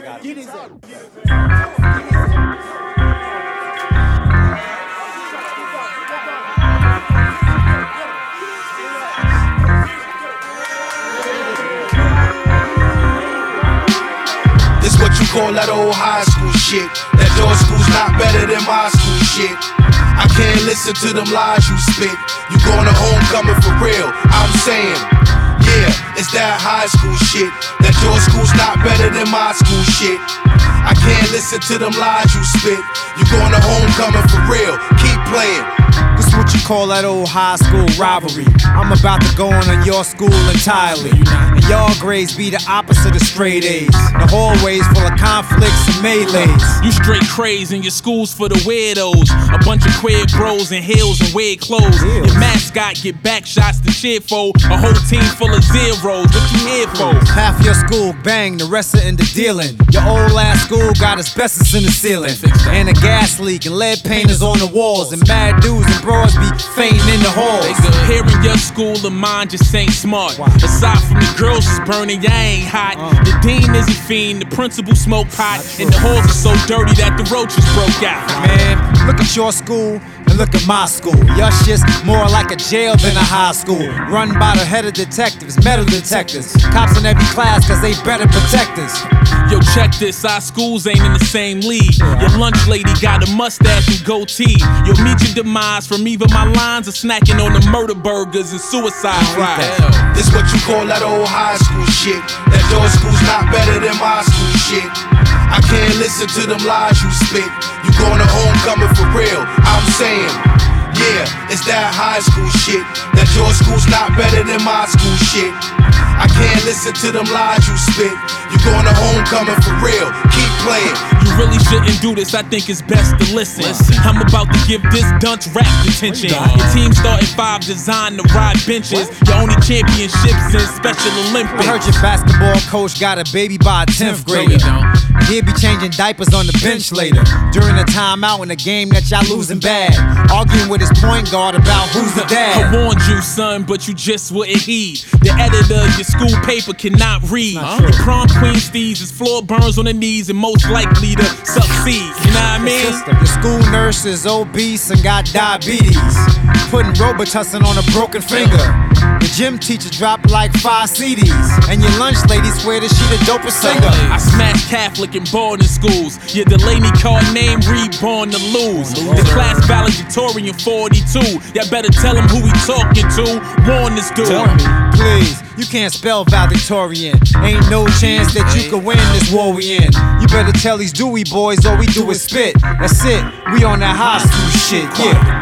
Get his This what you call that old high school shit. That your school's not better than my school shit. I can't listen to them lies you spit. You going to homecoming for real, I'm saying. Yeah, it's that high school shit. That your school's not better than my school shit. I can't listen to them lies you spit. You going to homecoming for real, keep playing. This what you call that old high school rivalry. I'm about to go on your school entirely. And y'all grades be the opposite of straight A's. The hallways full of conflicts and melees. You straight craze and your school's for the weirdos. A bunch of queer bros in heels and weird clothes. Your mascot get back shots to cheer for. A whole team full of zeros. What you here for? Half your school bang, the rest are into dealing. Your old ass school got asbestos in the ceiling. And a gas leak and lead painters on the walls. And mad dudes and bros be fainting in the halls. Here in your school of mine just ain't smart. Aside from the girls is burning, ya ain't hot. The dean is a fiend, the principal smoke pot. And the halls are so dirty that the roaches broke out. Man, look at your school and look at my school. Your shit's more like a jail than a high school. Run by the head of detectives, metal detectives. Cops in every class cause they better protect us. Yo, check this, our schools ain't in the same league. Your lunch lady got a mustache and goatee. You'll meet your demise from either my lines or snacking on the murder burgers and suicide fries. This what you call that old high school shit. That your school's not better than my school shit. I can't listen to them lies you spit. You going to homecoming for real, I'm saying. Yeah, it's that high school shit. That your school's not better than my school shit. I can't listen to them lies you spit. You going to homecoming for real, keep playing. You really shouldn't do this, I think it's best to listen. I'm about to give this dunce rap attention. Your team starting 5, designed to ride benches. Your only championships in Special Olympics. I heard your basketball coach got a baby by a 10th grader. He'll be changing diapers on the bench later. During a timeout in a game that y'all losing bad. Arguing with his point guard about who's the dad. I warned you, son, but you just wouldn't heed. The editor of your school paper cannot read. Your prom queen steez is floor burns on the knees and most likely to succeed. You know what I mean? Your school nurse is obese and got diabetes. Putting Robitussin on a broken finger. The gym teacher dropped like 5 CDs. And your lunch lady swear that she the dopest singer. I smashed Catholic and boarding schools. Your Delaney card name reborn to lose. The class valedictorian 42. Y'all better tell him who he talking to. Warn this dude. Please, you can't spell valedictorian. Ain't no chance that you can win this war we in. You better tell these Dewey boys all we do is spit. That's it, we on that high school shit, yeah.